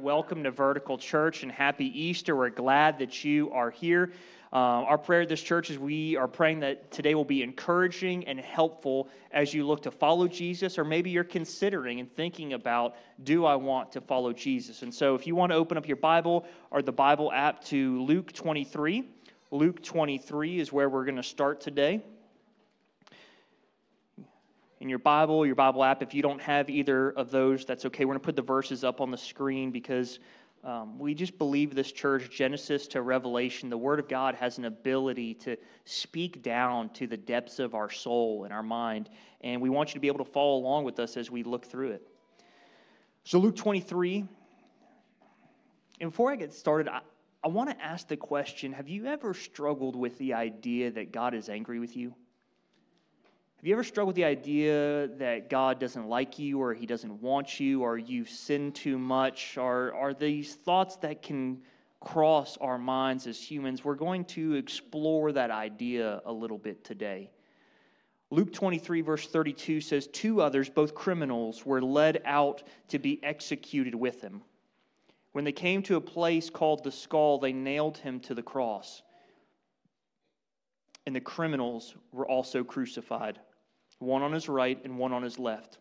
welcome to Vertical Church and happy Easter. We're glad that you are here. Our prayer at this church is we are praying that today will be encouraging and helpful as you look to follow Jesus, or maybe you're considering and thinking about, do I want to follow Jesus? And so if you want to open up your Bible or the Bible app to Luke 23, Luke 23 is where we're going to start today. In your Bible app, if you don't have either of those, that's okay. We're going to put the verses up on the screen because we just believe this church, Genesis to Revelation, the Word of God has an ability to speak down to the depths of our soul and our mind, and we want you to be able to follow along with us as we look through it. So Luke 23, and before I get started, I want to ask the question, have you ever struggled with the idea that God is angry with you? Have you ever struggled with the idea that God doesn't like you, or He doesn't want you, or you've sinned too much? Are these thoughts that can cross our minds as humans? We're going to explore that idea a little bit today. Luke 23, verse 32 says, 2 others, both criminals, were led out to be executed with him. When they came to a place called the Skull, they nailed him to the cross. And the criminals were also crucified, one on his right and one on his left.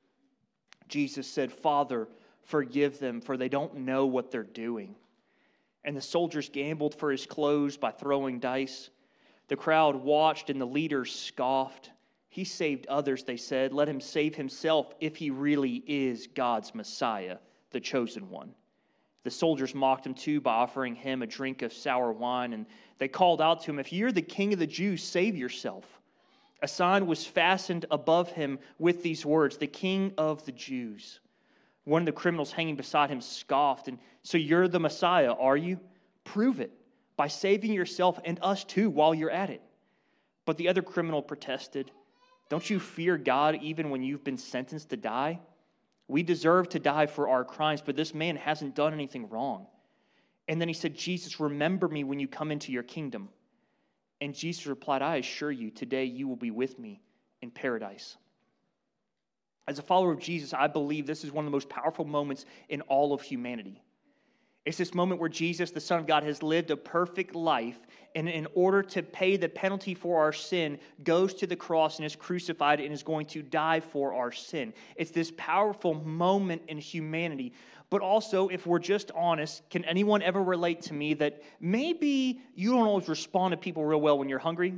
Jesus said, "Father, forgive them, for they don't know what they're doing." And the soldiers gambled for his clothes by throwing dice. The crowd watched and the leaders scoffed. "He saved others," they said. "Let him save himself if he really is God's Messiah, the chosen one." The soldiers mocked him too by offering him a drink of sour wine, and they called out to him, "If you're the king of the Jews, save yourself." A sign was fastened above him with these words, "The King of the Jews." One of the criminals hanging beside him scoffed, "And so you're the Messiah, are you? Prove it by saving yourself and us too while you're at it." But the other criminal protested, "Don't you fear God even when you've been sentenced to die? We deserve to die for our crimes, but this man hasn't done anything wrong." And then he said, "Jesus, remember me when you come into your kingdom." And Jesus replied, "I assure you, today you will be with me in paradise." As a follower of Jesus, I believe this is one of the most powerful moments in all of humanity. It's this moment where Jesus, the Son of God, has lived a perfect life, and in order to pay the penalty for our sin, goes to the cross and is crucified and is going to die for our sin. It's this powerful moment in humanity. But also, if we're just honest, can anyone ever relate to me that maybe you don't always respond to people real well when you're hungry?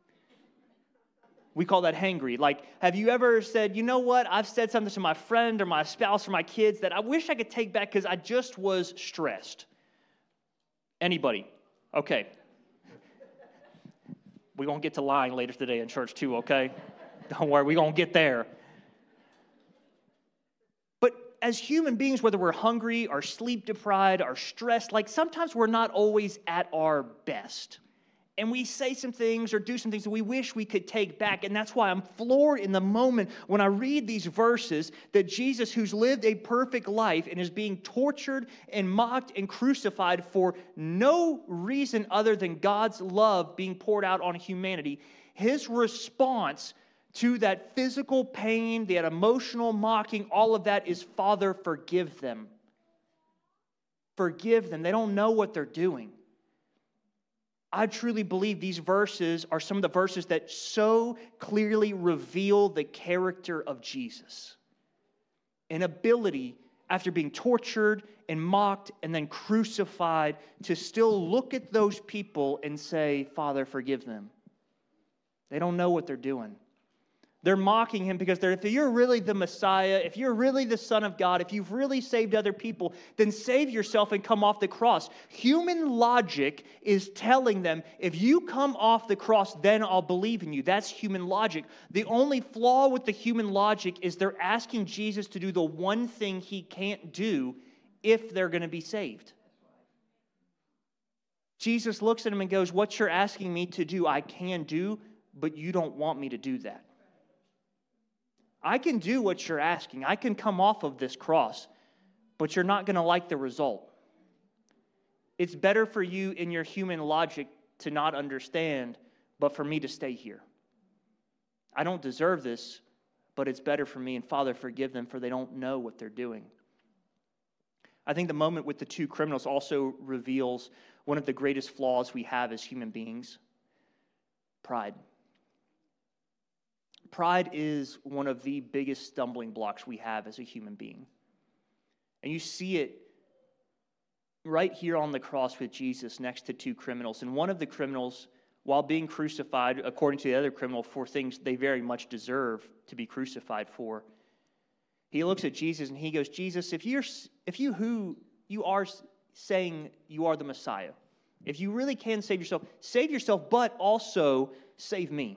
We call that hangry. Like, have you ever said, "You know what, I've said something to my friend or my spouse or my kids that I wish I could take back because I just was stressed"? Anybody? Okay. We're going to get to lying later today in church too, okay? Don't worry, we're going to get there. But as human beings, whether we're hungry or sleep deprived or stressed, like sometimes we're not always at our best. And we say some things or do some things that we wish we could take back. And that's why I'm floored in the moment when I read these verses that Jesus, who's lived a perfect life and is being tortured and mocked and crucified for no reason other than God's love being poured out on humanity, his response to that physical pain, that emotional mocking, all of that is, "Father, forgive them. Forgive them. They don't know what they're doing." I truly believe these verses are some of the verses that so clearly reveal the character of Jesus. An ability, after being tortured and mocked and then crucified, to still look at those people and say, "Father, forgive them. They don't know what they're doing." They're mocking him because if you're really the Messiah, if you're really the Son of God, if you've really saved other people, then save yourself and come off the cross. Human logic is telling them, if you come off the cross, then I'll believe in you. That's human logic. The only flaw with the human logic is they're asking Jesus to do the one thing he can't do if they're going to be saved. Jesus looks at him and goes, "What you're asking me to do, I can do, but you don't want me to do that. I can do what you're asking. I can come off of this cross, but you're not going to like the result. It's better for you in your human logic to not understand, but for me to stay here. I don't deserve this, but it's better for me. And Father, forgive them, for they don't know what they're doing." I think the moment with the two criminals also reveals one of the greatest flaws we have as human beings: pride. Pride is one of the biggest stumbling blocks we have as a human being. And you see it right here on the cross with Jesus next to two criminals. And one of the criminals, while being crucified, according to the other criminal, for things they very much deserve to be crucified for, he looks at Jesus and he goes, Jesus, if you who you are saying you are the Messiah, if you really can save yourself, but also save me.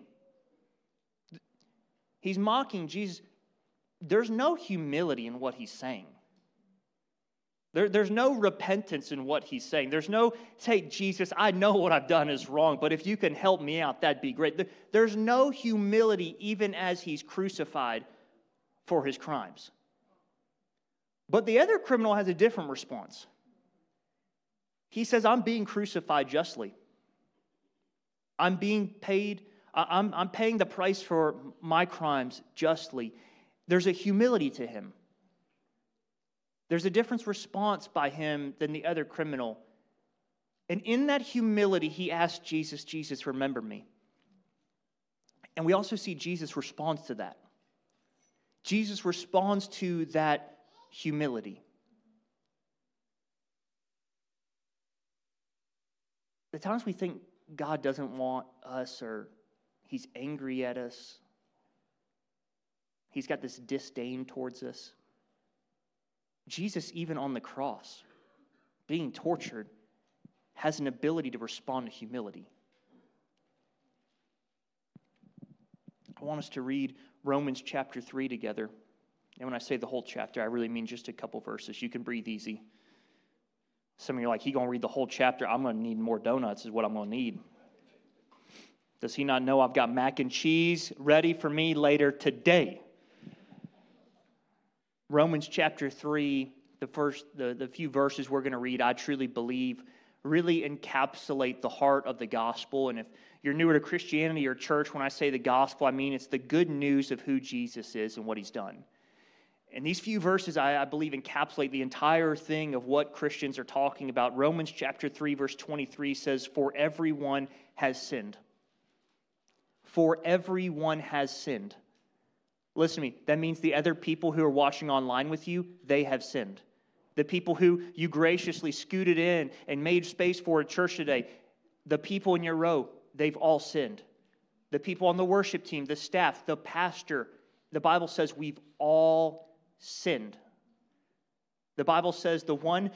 He's mocking Jesus. There's no humility in what he's saying. There's no repentance in what he's saying. There's no, say, Jesus, I know what I've done is wrong, but if you can help me out, that'd be great. There's no humility even as he's crucified for his crimes. But the other criminal has a different response. He says, I'm being crucified justly. I'm being paid, I'm paying the price for my crimes justly. There's a humility to him. There's a different response by him than the other criminal. And in that humility, he asked Jesus, Jesus, remember me. And we also see Jesus responds to that. Jesus responds to that humility. The times we think God doesn't want us, or he's angry at us, he's got this disdain towards us. Jesus, even on the cross, being tortured, has an ability to respond to humility. I want us to read Romans chapter 3 together. And when I say the whole chapter, I really mean just a couple verses. You can breathe easy. Some of you are like, he's going to read the whole chapter. I'm going to need more donuts is what I'm going to need. Does he not know I've got mac and cheese ready for me later today? Romans chapter 3, the few verses we're going to read, I truly believe, really encapsulate the heart of the gospel. And if you're newer to Christianity or church, when I say the gospel, I mean it's the good news of who Jesus is and what he's done. And these few verses, I believe, encapsulate the entire thing of what Christians are talking about. Romans chapter 3, verse 23 says, for everyone has sinned. For everyone has sinned. Listen to me, that means the other people who are watching online with you, they have sinned. The people who you graciously scooted in and made space for at church today, the people in your row, they've all sinned. The people on the worship team, the staff, the pastor, the Bible says we've all sinned. The Bible says the one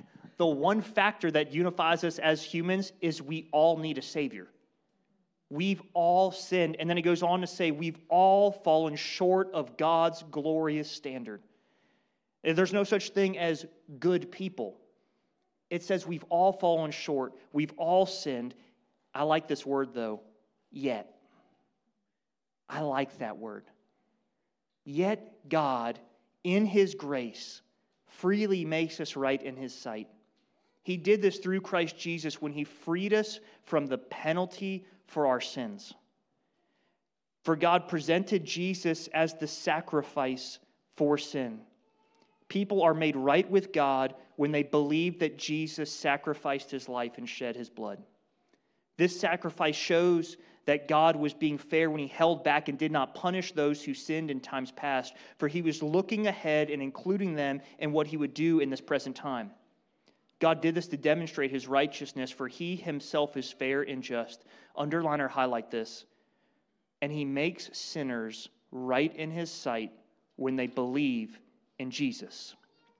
factor that unifies us as humans is we all need a Savior. We've all sinned. And then it goes on to say we've all fallen short of God's glorious standard. There's no such thing as good people. It says we've all fallen short. We've all sinned. I like this word, though, yet. I like that word. Yet God, in his grace, freely makes us right in his sight. He did this through Christ Jesus when he freed us from the penalty for our sins. For God presented Jesus as the sacrifice for sin. People are made right with God when they believe that Jesus sacrificed his life and shed his blood. This sacrifice shows that God was being fair when he held back and did not punish those who sinned in times past, for he was looking ahead and including them in what he would do in this present time. God did this to demonstrate his righteousness, for he himself is fair and just. Underline or highlight this. And he makes sinners right in his sight when they believe in Jesus.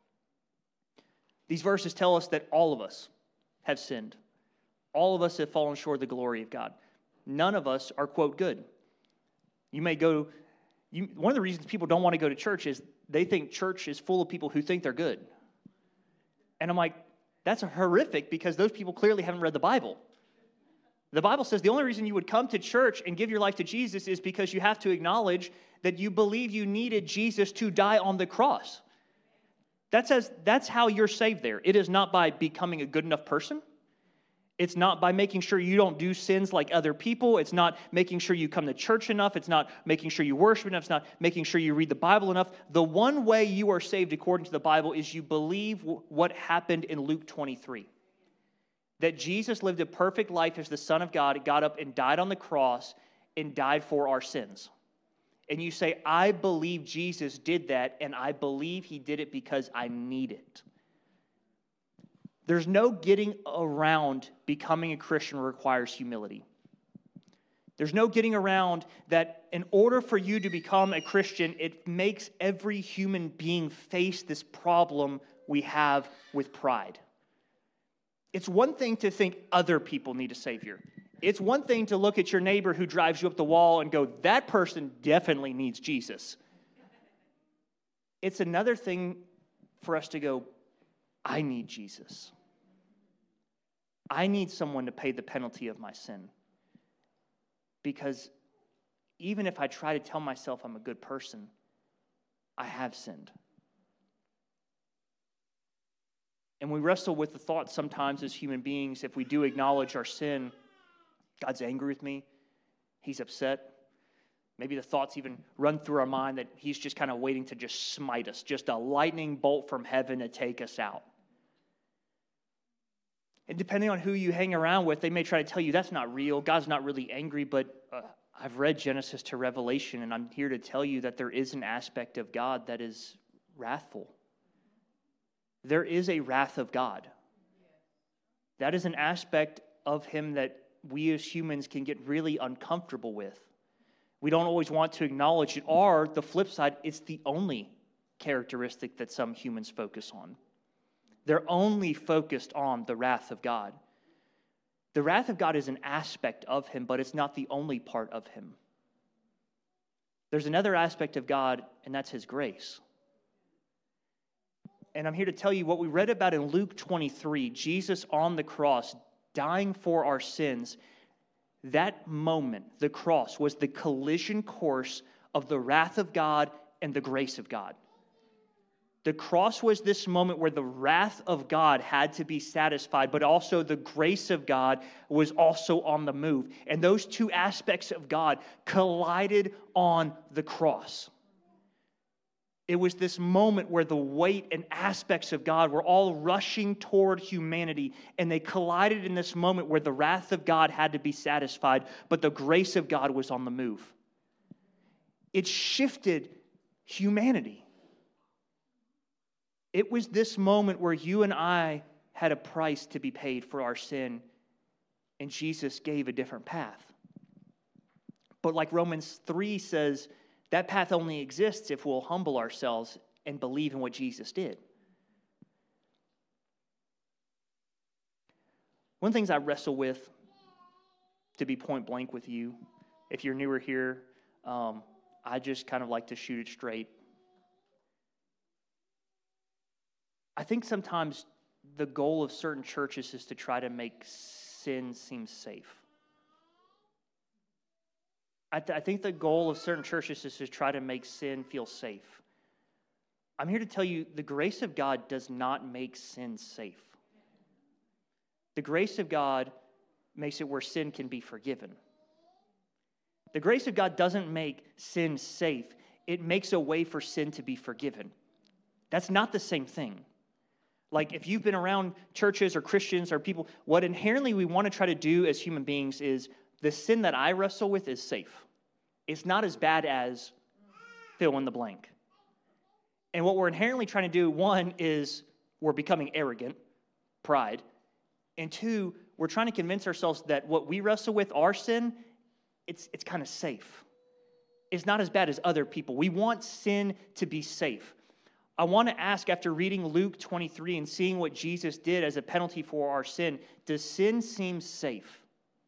These verses tell us that all of us have sinned. All of us have fallen short of the glory of God. None of us are, quote, good. One of the reasons people don't want to go to church is they think church is full of people who think they're good. And I'm like, that's horrific because those people clearly haven't read the Bible. The Bible says the only reason you would come to church and give your life to Jesus is because you have to acknowledge that you believe you needed Jesus to die on the cross. That's how you're saved there. It is not by becoming a good enough person. It's not by making sure you don't do sins like other people. It's not making sure you come to church enough. It's not making sure you worship enough. It's not making sure you read the Bible enough. The one way you are saved according to the Bible is you believe what happened in Luke 23. That Jesus lived a perfect life as the Son of God, got up and died on the cross and died for our sins. And you say, I believe Jesus did that, and I believe he did it because I need it. There's no getting around becoming a Christian requires humility. There's no getting around that in order for you to become a Christian, it makes every human being face this problem we have with pride. It's one thing to think other people need a Savior. It's one thing to look at your neighbor who drives you up the wall and go, that person definitely needs Jesus. It's another thing for us to go, I need Jesus. I need someone to pay the penalty of my sin. Because even if I try to tell myself I'm a good person, I have sinned. And we wrestle with the thought sometimes as human beings, if we do acknowledge our sin, God's angry with me, he's upset. Maybe the thoughts even run through our mind that he's just kind of waiting to just smite us, just a lightning bolt from heaven to take us out. And depending on who you hang around with, they may try to tell you that's not real. God's not really angry, but I've read Genesis to Revelation, and I'm here to tell you that there is an aspect of God that is wrathful. There is a wrath of God. That is an aspect of him that we as humans can get really uncomfortable with. We don't always want to acknowledge it, or the flip side, it's the only characteristic that some humans focus on. They're only focused on the wrath of God. The wrath of God is an aspect of him, but it's not the only part of him. There's another aspect of God, and that's his grace. And I'm here to tell you what we read about in Luke 23, Jesus on the cross, dying for our sins. That moment, the cross, was the collision course of the wrath of God and the grace of God. The cross was this moment where the wrath of God had to be satisfied, but also the grace of God was also on the move. And those two aspects of God collided on the cross. It was this moment where the weight and aspects of God were all rushing toward humanity, and they collided in this moment where the wrath of God had to be satisfied, but the grace of God was on the move. It shifted humanity. It was this moment where you and I had a price to be paid for our sin, and Jesus gave a different path. But like Romans 3 says, that path only exists if we'll humble ourselves and believe in what Jesus did. One of the things I wrestle with, to be point blank with you, if you're newer here, I just kind of like to shoot it straight. I think sometimes the goal of certain churches is to try to make sin seem safe. I think the goal of certain churches is to try to make sin feel safe. I'm here to tell you the grace of God does not make sin safe. The grace of God makes it where sin can be forgiven. The grace of God doesn't make sin safe. It makes a way for sin to be forgiven. That's not the same thing. Like if you've been around churches or Christians or people, what inherently we want to try to do as human beings is the sin that I wrestle with is safe. It's not as bad as fill in the blank. And what we're inherently trying to do, one, is we're becoming arrogant, pride. And two, we're trying to convince ourselves that what we wrestle with, our sin, it's kind of safe. It's not as bad as other people. We want sin to be safe. I want to ask, after reading Luke 23 and seeing what Jesus did as a penalty for our sin, does sin seem safe?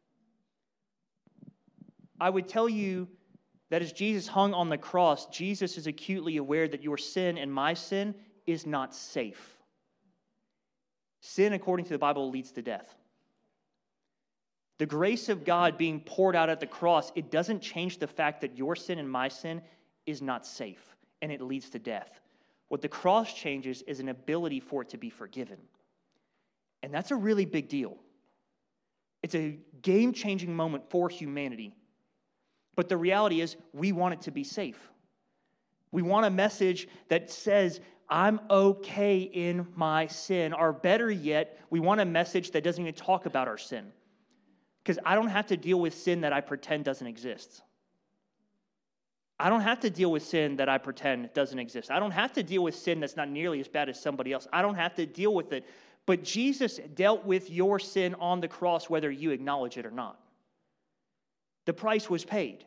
I would tell you that as Jesus hung on the cross, Jesus is acutely aware that your sin and my sin is not safe. Sin, according to the Bible, leads to death. The grace of God being poured out at the cross, it doesn't change the fact that your sin and my sin is not safe, and it leads to death. What the cross changes is an ability for it to be forgiven. And that's a really big deal. It's a game-changing moment for humanity. But the reality is, we want it to be safe. We want a message that says, I'm okay in my sin. Or better yet, we want a message that doesn't even talk about our sin. Because I don't have to deal with sin that I pretend doesn't exist. I don't have to deal with sin that I pretend doesn't exist. I don't have to deal with sin that's not nearly as bad as somebody else. I don't have to deal with it. But Jesus dealt with your sin on the cross, whether you acknowledge it or not. The price was paid.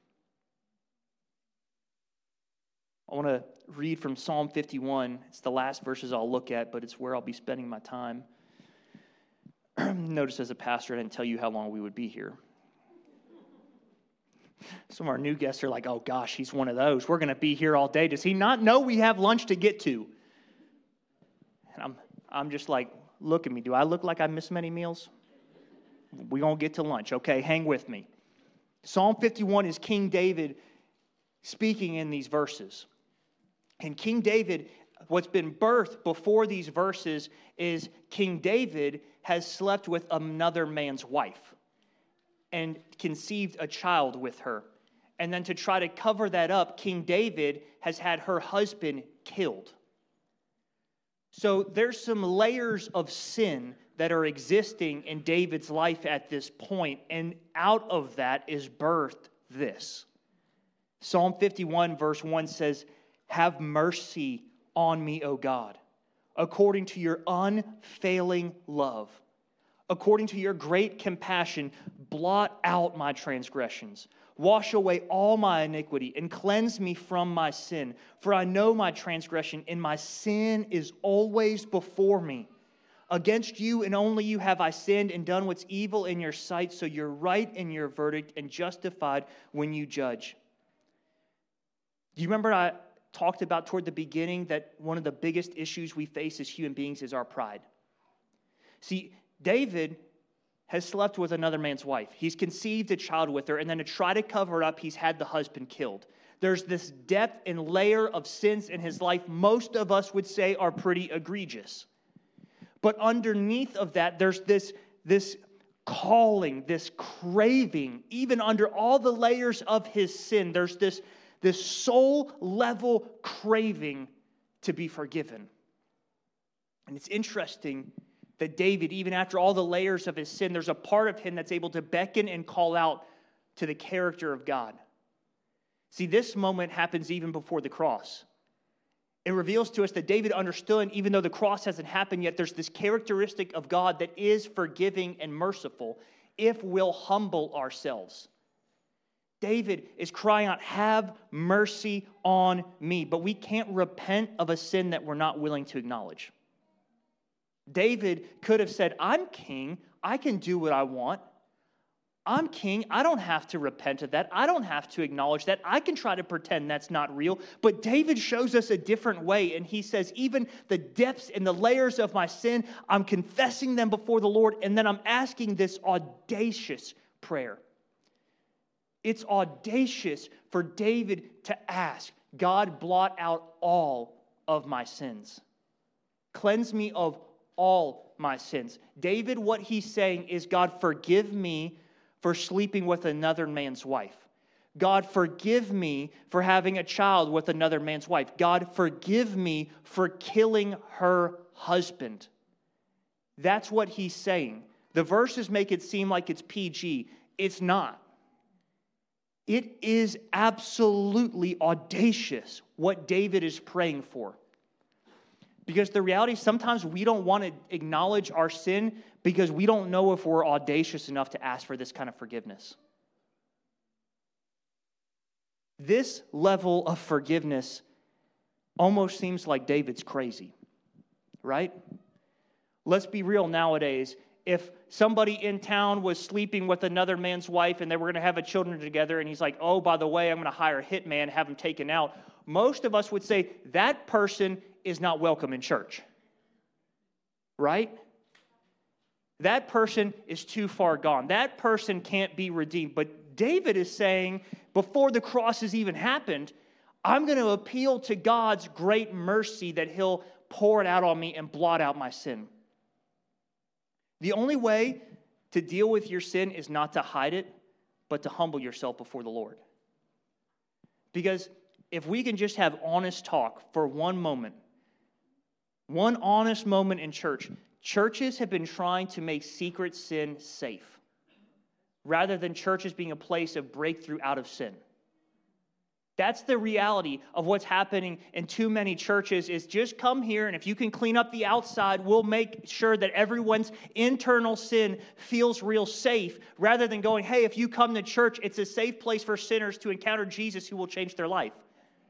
I want to read from Psalm 51. It's the last verses I'll look at, but it's where I'll be spending my time. Notice as a pastor, I didn't tell you how long we would be here. Some of our new guests are like, oh gosh, he's one of those. We're going to be here all day. Does he not know we have lunch to get to? And I'm just like, look at me. Do I look like I miss many meals? We're going to get to lunch. Okay, hang with me. Psalm 51 is King David speaking in these verses. And King David, what's been birthed before these verses is King David has slept with another man's wife and conceived a child with her. And then to try to cover that up, King David has had her husband killed. So there's some layers of sin that are existing in David's life at this point, and out of that is birthed this. Psalm 51 verse 1 says, "Have mercy on me, O God, according to your unfailing love. According to your great compassion, blot out my transgressions. Wash away all my iniquity and cleanse me from my sin. For I know my transgression, and my sin is always before me. Against you and only you have I sinned and done what's evil in your sight, so you're right in your verdict and justified when you judge." Do you remember I talked about toward the beginning that one of the biggest issues we face as human beings is our pride? See, David has slept with another man's wife. He's conceived a child with her, and then to try to cover it up, he's had the husband killed. There's this depth and layer of sins in his life most of us would say are pretty egregious. But underneath of that, there's this calling, this craving. Even under all the layers of his sin, there's this soul-level craving to be forgiven. And it's interesting that David, even after all the layers of his sin, there's a part of him that's able to beckon and call out to the character of God. See, this moment happens even before the cross. It reveals to us that David understood, even though the cross hasn't happened yet, there's this characteristic of God that is forgiving and merciful if we'll humble ourselves. David is crying out, "Have mercy on me." But we can't repent of a sin that we're not willing to acknowledge. David could have said, "I'm king. I can do what I want. I'm king. I don't have to repent of that. I don't have to acknowledge that. I can try to pretend that's not real." But David shows us a different way. And he says, even the depths and the layers of my sin, I'm confessing them before the Lord. And then I'm asking this audacious prayer. It's audacious for David to ask, "God, blot out all of my sins. Cleanse me of all my sins." David, what he's saying is, "God, forgive me for sleeping with another man's wife. God, forgive me for having a child with another man's wife. God, forgive me for killing her husband." That's what he's saying. The verses make it seem like it's PG. It's not. It is absolutely audacious what David is praying for. Because the reality is sometimes we don't want to acknowledge our sin because we don't know if we're audacious enough to ask for this kind of forgiveness. This level of forgiveness almost seems like David's crazy, right? Let's be real nowadays. If somebody in town was sleeping with another man's wife and they were going to have a children together and he's like, "Oh, by the way, I'm going to hire a hitman, have him taken out," most of us would say that person is not welcome in church, right? That person is too far gone. That person can't be redeemed. But David is saying, before the cross has even happened, I'm going to appeal to God's great mercy that he'll pour it out on me and blot out my sin. The only way To deal with your sin is not to hide it, but to humble yourself before the Lord. Because if we can just have honest talk for one moment, one honest moment in church, churches have been trying to make secret sin safe, rather than churches being a place of breakthrough out of sin. That's the reality of what's happening in too many churches is just come here, and if you can clean up the outside, we'll make sure that everyone's internal sin feels real safe, rather than going, hey, if you come to church, it's a safe place for sinners to encounter Jesus who will change their life.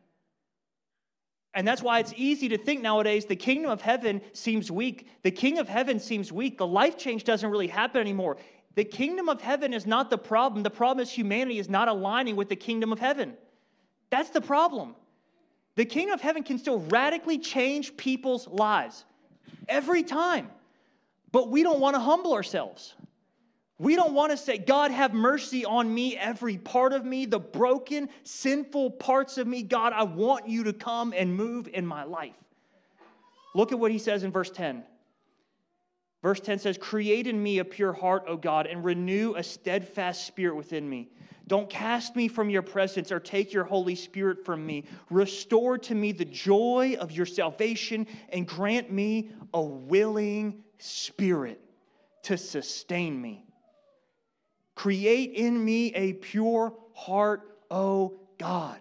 And that's why it's easy to think nowadays the kingdom of heaven seems weak. The king of heaven seems weak. The life change doesn't really happen anymore. The kingdom of heaven is not the problem. The problem is humanity is not aligning with the kingdom of heaven. That's the problem. The kingdom of heaven can still radically change people's lives every time. But we don't want to humble ourselves. We don't want to say, God, have mercy on me, every part of me, the broken, sinful parts of me. God, I want you to come and move in my life. Look at what he says in verse 10. Verse 10 says, create in me a pure heart, O God, and renew a steadfast spirit within me. Don't cast me from your presence or take your Holy Spirit from me. Restore to me the joy of your salvation and grant me a willing spirit to sustain me. Create in me a pure heart, O God.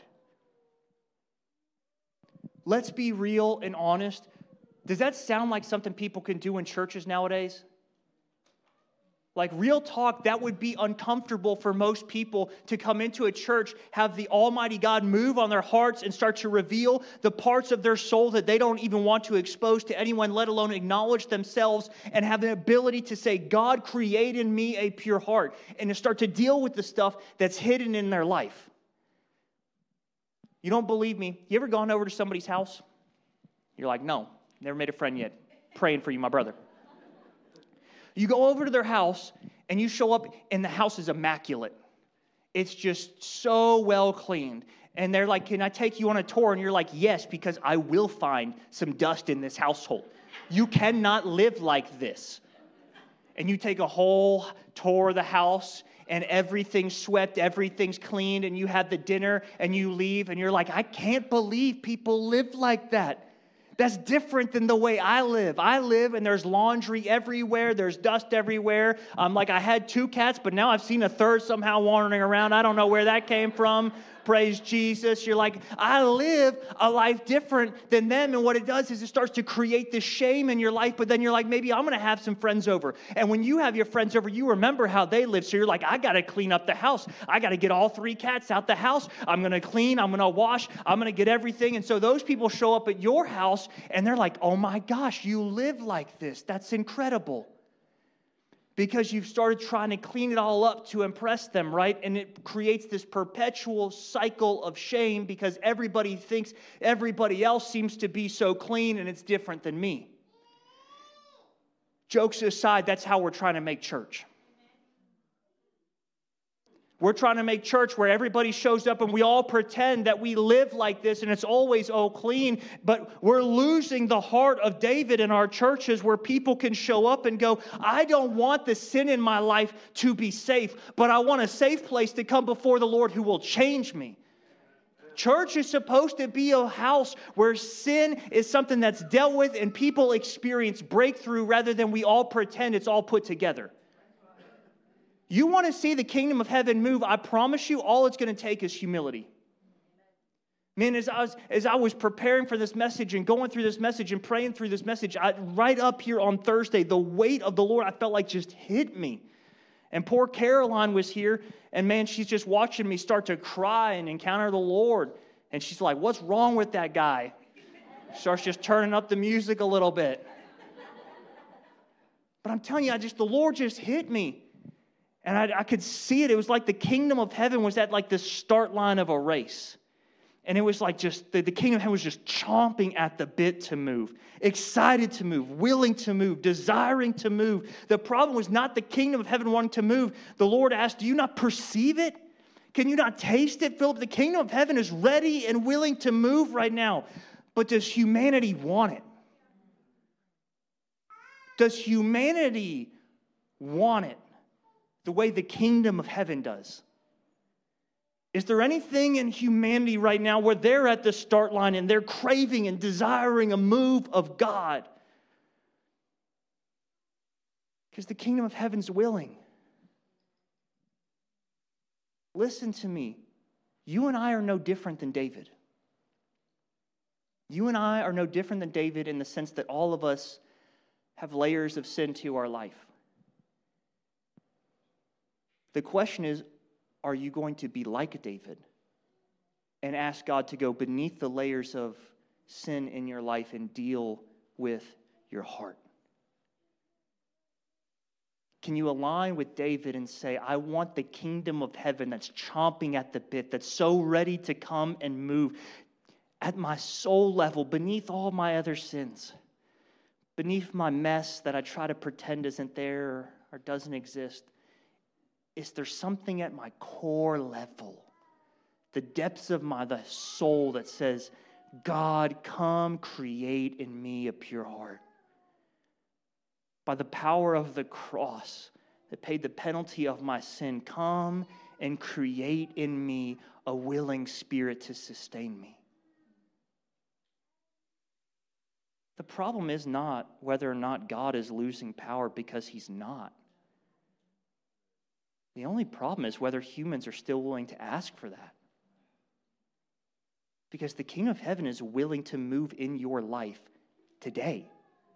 Let's be real and honest. Does that sound like something people can do in churches nowadays? Like real talk, that would be uncomfortable for most people to come into a church, have the Almighty God move on their hearts and start to reveal the parts of their soul that they don't even want to expose to anyone, let alone acknowledge themselves, and have the ability to say, God, create in me a pure heart, and to start to deal with the stuff that's hidden in their life. You don't believe me? You ever gone over to somebody's house? You're like, no, never made a friend yet. Praying for you, my brother. You go over to their house, and you show up, and the house is immaculate. It's just so well cleaned. And they're like, can I take you on a tour? And you're like, yes, because I will find some dust in this household. You cannot live like this. And you take a whole tour of the house, and everything's swept, everything's cleaned, and you have the dinner, and you leave, and you're like, I can't believe people live like that. That's different than the way I live. I live and there's laundry everywhere. There's dust everywhere. I had 2 cats, but now I've seen a third somehow wandering around. I don't know where that came from. Praise Jesus. You're like, I live a life different than them. And what it does is it starts to create this shame in your life. But then you're like, maybe I'm going to have some friends over. And when you have your friends over, you remember how they live. So you're like, I got to clean up the house. I got to get all 3 cats out the house. I'm going to clean. I'm going to wash. I'm going to get everything. And so those people show up at your house and they're like, oh my gosh, you live like this. That's incredible. Because you've started trying to clean it all up to impress them, right? And it creates this perpetual cycle of shame because everybody thinks everybody else seems to be so clean and it's different than me. Jokes aside, that's how we're trying to make church. We're trying to make church where everybody shows up and we all pretend that we live like this and it's always clean, but we're losing the heart of David in our churches where people can show up and go, I don't want the sin in my life to be safe, but I want a safe place to come before the Lord who will change me. Church is supposed to be a house where sin is something that's dealt with and people experience breakthrough rather than we all pretend it's all put together. You want to see the kingdom of heaven move, I promise you, all it's going to take is humility. Man, as I was preparing for this message and going through this message and praying through this message, right up here on Thursday, the weight of the Lord, I felt like just hit me. And poor Caroline was here, and man, she's just watching me start to cry and encounter the Lord. And she's like, what's wrong with that guy? Starts just turning up the music a little bit. But I'm telling you, the Lord just hit me. And I could see it. It was like the kingdom of heaven was at like the start line of a race. And it was like just, the kingdom of heaven was just chomping at the bit to move. Excited to move, willing to move, desiring to move. The problem was not the kingdom of heaven wanting to move. The Lord asked, do you not perceive it? Can you not taste it, Philip? The kingdom of heaven is ready and willing to move right now. But does humanity want it? Does humanity want it? the way the kingdom of heaven does. Is there anything in humanity right now where they're at the start line and they're craving and desiring a move of God? Because the kingdom of heaven's willing. Listen to me. You and I are no different than David. You and I are no different than David in the sense that all of us have layers of sin to our life. The question is, are you going to be like David and ask God to go beneath the layers of sin in your life and deal with your heart? Can you align with David and say, I want the kingdom of heaven that's chomping at the bit, that's so ready to come and move at my soul level, beneath all my other sins, beneath my mess that I try to pretend isn't there or doesn't exist? Is there something at my core level, the depths of the soul that says, God, come create in me a pure heart? By the power of the cross that paid the penalty of my sin, come and create in me a willing spirit to sustain me. The problem is not whether or not God is losing power, because He's not. The only problem is whether humans are still willing to ask for that. Because the kingdom of heaven is willing to move in your life today.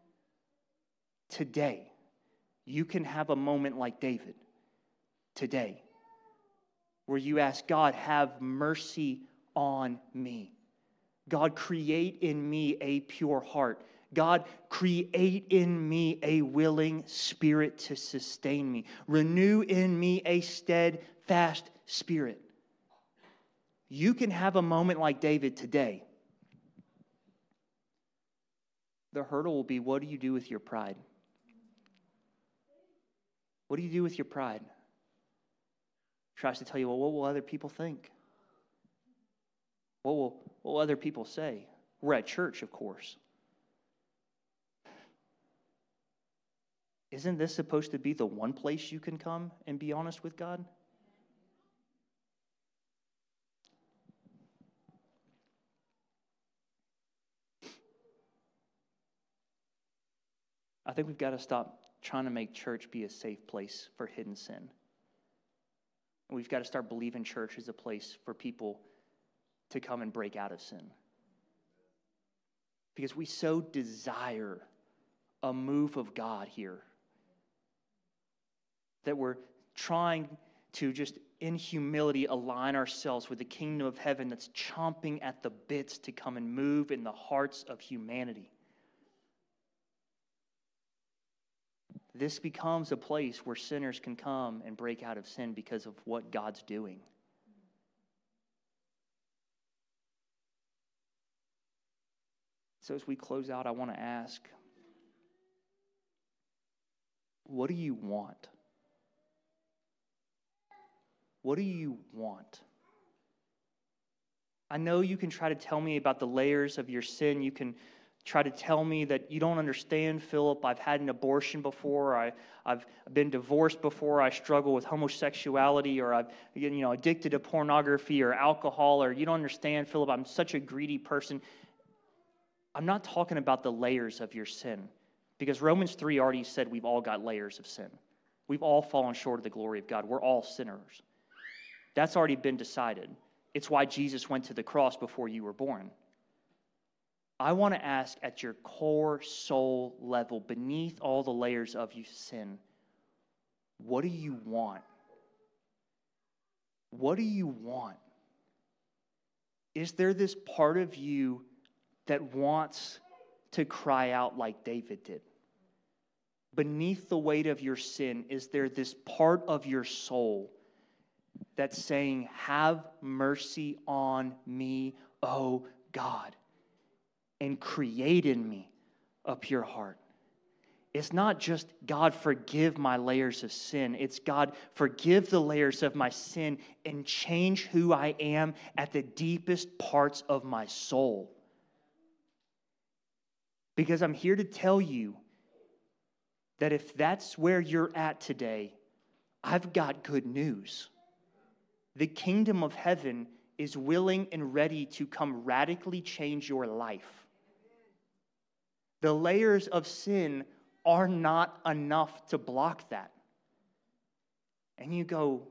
Today. You can have a moment like David today where you ask God, have mercy on me. God, create in me a pure heart. God, create in me a willing spirit to sustain me. Renew in me a steadfast spirit. You can have a moment like David today. The hurdle will be, what do you do with your pride? What do you do with your pride? Tries to tell you, well, what will other people think? What will other people say? We're at church, of course. Isn't this supposed to be the one place you can come and be honest with God? I think we've got to stop trying to make church be a safe place for hidden sin. We've got to start believing church is a place for people to come and break out of sin. Because we so desire a move of God here that we're trying to just in humility align ourselves with the kingdom of heaven that's chomping at the bits to come and move in the hearts of humanity. This becomes a place where sinners can come and break out of sin because of what God's doing. So as we close out, I want to ask, what do you want? What do you want? I know you can try to tell me about the layers of your sin. You can try to tell me that you don't understand, Philip. I've had an abortion before. I've been divorced before. I struggle with homosexuality, or I've addicted to pornography or alcohol, or you don't understand, Philip. I'm such a greedy person. I'm not talking about the layers of your sin, because Romans 3 already said we've all got layers of sin. We've all fallen short of the glory of God. We're all sinners. That's already been decided. It's why Jesus went to the cross before you were born. I want to ask at your core soul level, beneath all the layers of your sin, what do you want? What do you want? Is there this part of you that wants to cry out like David did? Beneath the weight of your sin, is there this part of your soul that's saying, have mercy on me, oh God, and create in me a pure heart? It's not just, God, forgive my layers of sin. It's, God, forgive the layers of my sin and change who I am at the deepest parts of my soul. Because I'm here to tell you that if that's where you're at today, I've got good news. The kingdom of heaven is willing and ready to come radically change your life. The layers of sin are not enough to block that. And you go,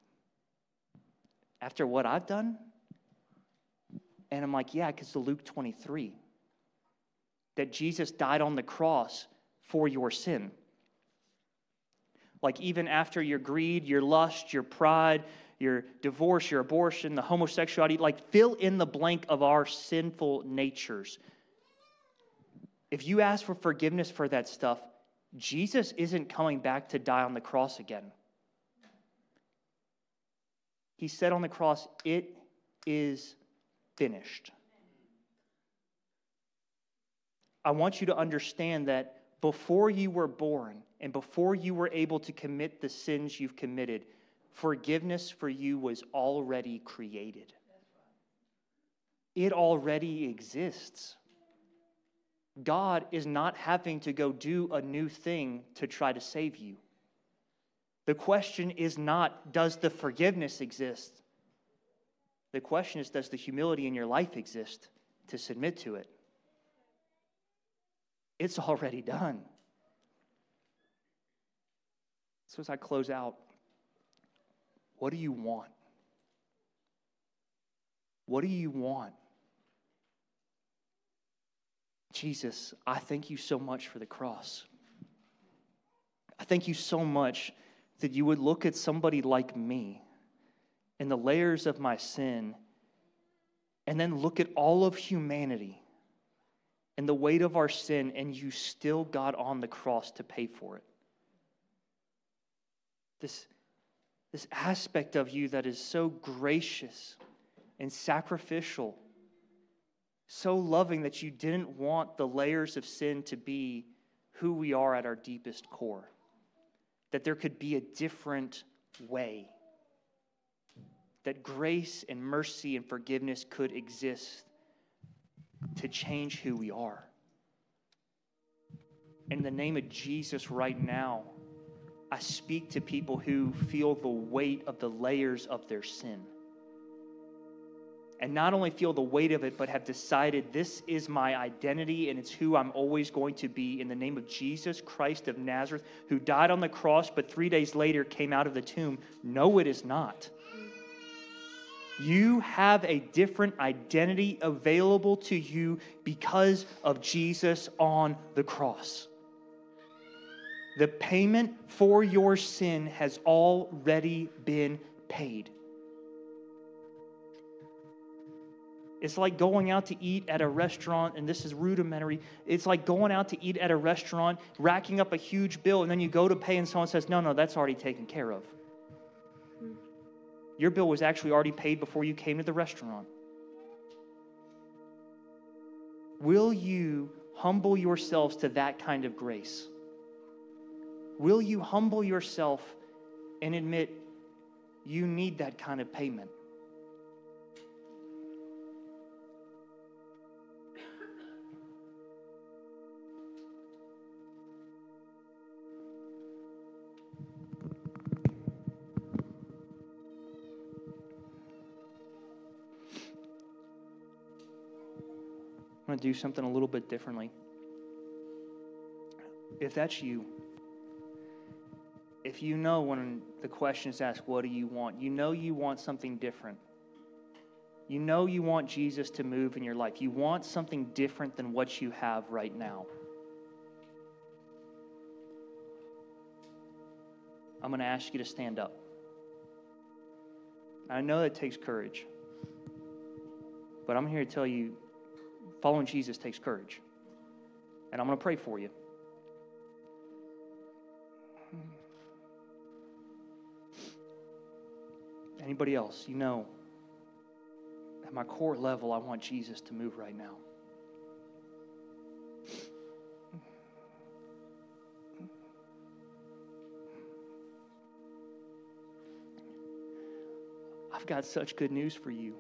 after what I've done? And I'm like, yeah, because of Luke 23, that Jesus died on the cross for your sin. Like even after your greed, your lust, your pride, your divorce, your abortion, the homosexuality, like fill in the blank of our sinful natures. If you ask for forgiveness for that stuff, Jesus isn't coming back to die on the cross again. He said on the cross, it is finished. I want you to understand that before you were born and before you were able to commit the sins you've committed, forgiveness for you was already created. It already exists. God is not having to go do a new thing to try to save you. The question is not, does the forgiveness exist? The question is, does the humility in your life exist to submit to it? It's already done. So as I close out, what do you want? What do you want? Jesus, I thank you so much for the cross. I thank you so much that you would look at somebody like me and the layers of my sin and then look at all of humanity and the weight of our sin, and you still got on the cross to pay for it. This aspect of you that is so gracious and sacrificial, so loving that you didn't want the layers of sin to be who we are at our deepest core. That there could be a different way. That grace and mercy and forgiveness could exist to change who we are. In the name of Jesus right now, I speak to people who feel the weight of the layers of their sin. And not only feel the weight of it, but have decided this is my identity and it's who I'm always going to be, in the name of Jesus Christ of Nazareth, who died on the cross but 3 days later came out of the tomb. No, it is not. You have a different identity available to you because of Jesus on the cross. The payment for your sin has already been paid. It's like going out to eat at a restaurant, and this is rudimentary. It's like going out to eat at a restaurant, racking up a huge bill, and then you go to pay and someone says, no, that's already taken care of. Your bill was actually already paid before you came to the restaurant. Will you humble yourselves to that kind of grace? Will you humble yourself and admit you need that kind of payment? I'm going to do something a little bit differently. If that's you, if you know when the question is asked, what do you want? You know you want something different. You know you want Jesus to move in your life. You want something different than what you have right now. I'm going to ask you to stand up. I know that takes courage, but I'm here to tell you, following Jesus takes courage. And I'm going to pray for you. Anybody else? You know, at my core level, I want Jesus to move right now. I've got such good news for you.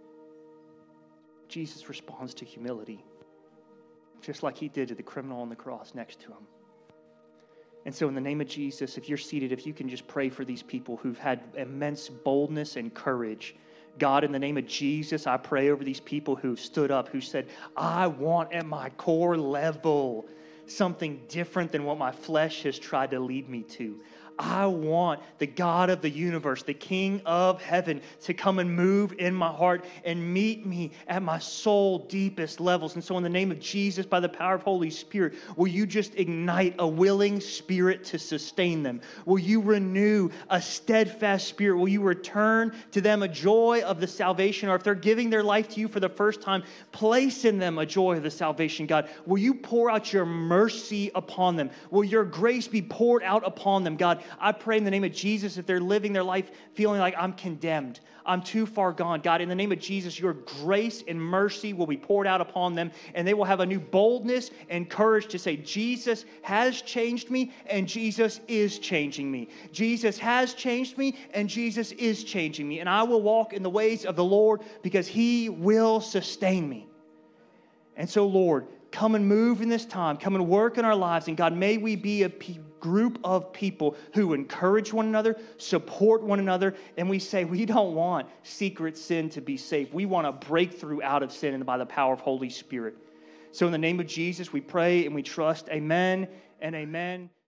Jesus responds to humility, just like he did to the criminal on the cross next to him. And so in the name of Jesus, if you're seated, if you can just pray for these people who've had immense boldness and courage. God, in the name of Jesus, I pray over these people who've stood up, who said, I want at my core level something different than what my flesh has tried to lead me to. I want the God of the universe, the King of heaven, to come and move in my heart and meet me at my soul deepest levels. And so in the name of Jesus, by the power of Holy Spirit, will you just ignite a willing spirit to sustain them? Will you renew a steadfast spirit? Will you return to them a joy of the salvation? Or if they're giving their life to you for the first time, place in them a joy of the salvation, God. Will you pour out your mercy upon them? Will your grace be poured out upon them, God? I pray in the name of Jesus, if they're living their life feeling like I'm condemned, I'm too far gone, God, in the name of Jesus, your grace and mercy will be poured out upon them, and they will have a new boldness and courage to say, Jesus has changed me, and Jesus is changing me. Jesus has changed me, and Jesus is changing me, and I will walk in the ways of the Lord because He will sustain me. And so, Lord, come and move in this time. Come and work in our lives. And God, may we be a group of people who encourage one another, support one another, and we say we don't want secret sin to be safe. We want a breakthrough out of sin and by the power of Holy Spirit. So in the name of Jesus, we pray and we trust. Amen and amen.